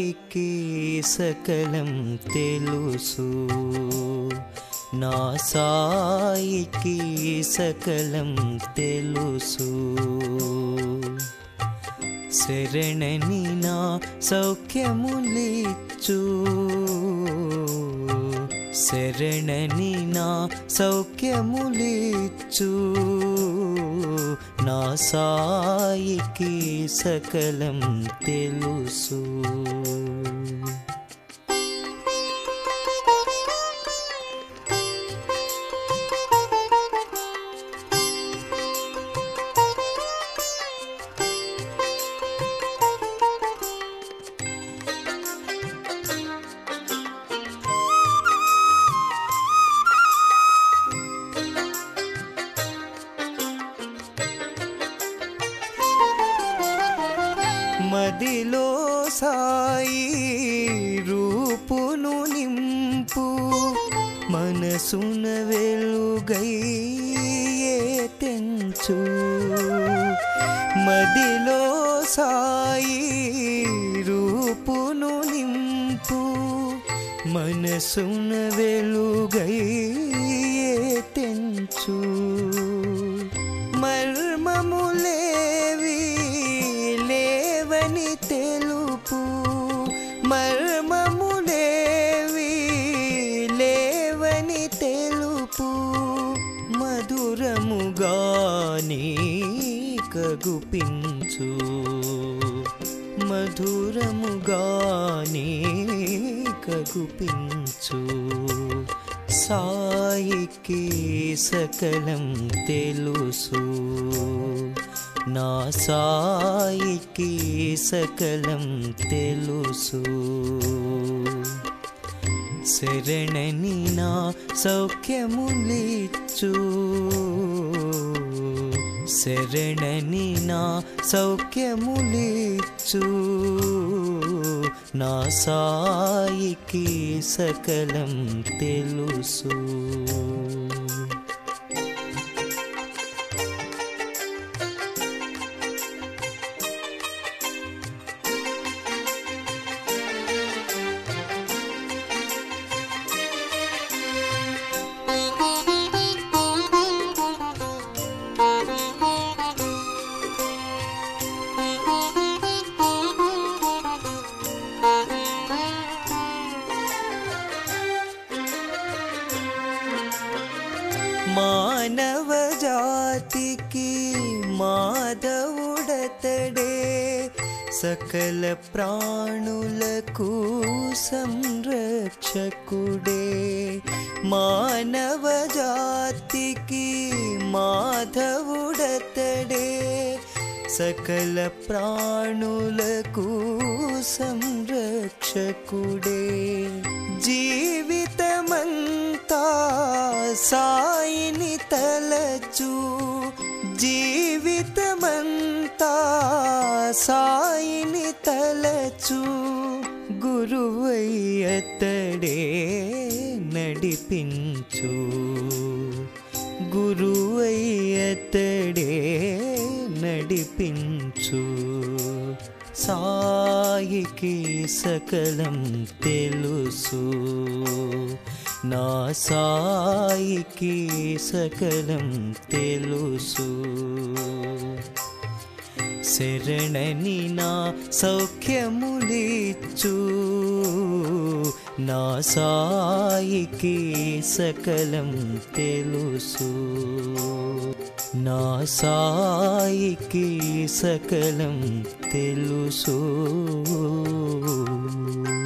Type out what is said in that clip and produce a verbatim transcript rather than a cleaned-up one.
సాయికి సకలం తెలుసు నా సాయికి సకలం తెలుసు శరణని నా సౌఖ్యములిచ్చు శరణని నా సౌఖ్యములిచ్చు నా సాయికి సకలం తెలుసు మదిలో సాయి రూపును నింపు మనసున వెలుగై తెంచు మదిలో సాయి రూపును నింపు మనసున వెలుగై తెంచు మర్మములేవి లేవని తెలుపు మర్మములేవి లేవని తెలుపు మధురముగాని కగుపించు మధురముగాని కగుపించు సాయికి సకలం తెలుసు నా సాయికి సకలం తెలుసు శరణని నా సౌఖ్యములిచ్చు శరణని నా సౌఖ్యములిచ్చు నా సాయికి సకలం తెలుసు మానవ జాతికి మాధవుడతడే సకల ప్రాణులకు సంరక్షకుడే మానవ జాతికి మాధవుడతడే సకల ప్రాణులకు సంరక్షకుడే జీవితమంతా సాయిని తలచు జీవితమంతా సాయిని తలచు గురువై అతడే నడిపించు గురువై అతడే నడిపించు సాయికి సకలం తెలుసు నా సాయికి సకలం తెలుసు శరణని నా సౌఖ్యములిచ్చు నా సాయికి సకలం తెలుసు నా సాయికి సకలం తెలుసు